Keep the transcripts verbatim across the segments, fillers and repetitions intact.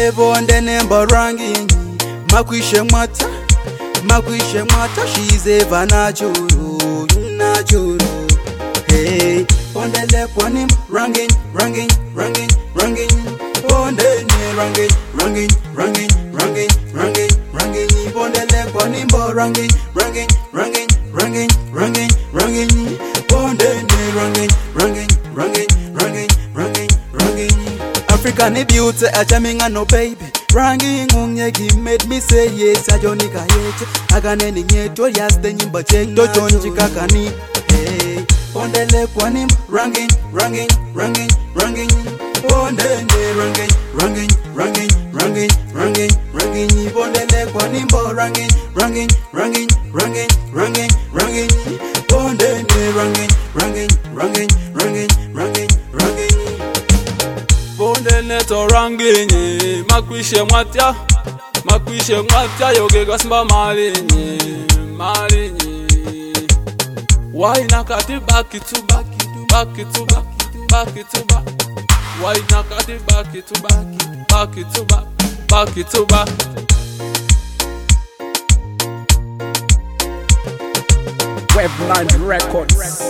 bonde nemba rangi makwishe mwata makwishe mwata shize vanachuru nachuru hey bonde lepwa nimba rangi rangi rangi rangi bonde ne rangi rangi rangi rangi rangi rangi bonde lepwa nimba rangi rangi rangi rangi rangi rangi bonde ne rangi rangi rangi rangi rangi rangi African beauty ajaminga no baby rangi ngunye gi made me say yes ajonika yete aganeni nyeto yaste nyimba cheto chonji kakani hey bonde lepwa nimba rangi rangi rangi rangi bonde ne rangi rangi rangi rangi rangi rangi bonde lepwa nimba rangi rangi rangi rangi rangi rangi bonde ne rangi rangi rangi rangi rangi rangi bonde neto ranginyi makwishe mwatya makwishe mwatya yoge gasimba malinyi malinyi why nakati back to back back to back back to back why nakati back to back back to back back to back Webland Records.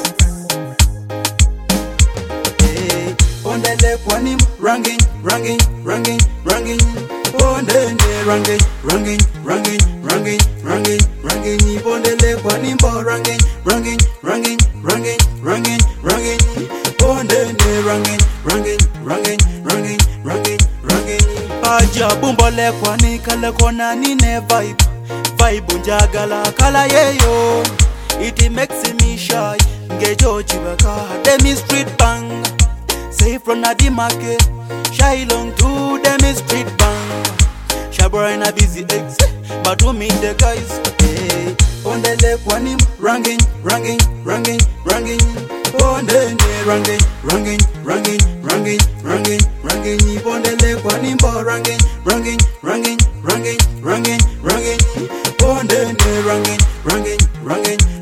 Bonde lepwa nimba rangi rangi rangi rangi bonde ne rangi rangi rangi rangi rangi rangi bonde lepwa nimba rangi rangi rangi rangi rangi rangi bonde ne rangi rangi rangi rangi rangi rangi aja bumbo lepwa ni kala kona ni ne vibe vibe njagala kala yeyo it makes me shy ngejo chibaka demi street bang safe from the market, shy long to them street bang. Shabra in a busy ex, but do meet the guys. Hey, on the left one him ranging, ranging, ranging, ranging. On the ne ranging, ranging, ranging, ranging, ranging, ranging. On the left one him ranging, ranging, ranging, ranging, ranging, ranging. On the ne ranging, ranging, ranging.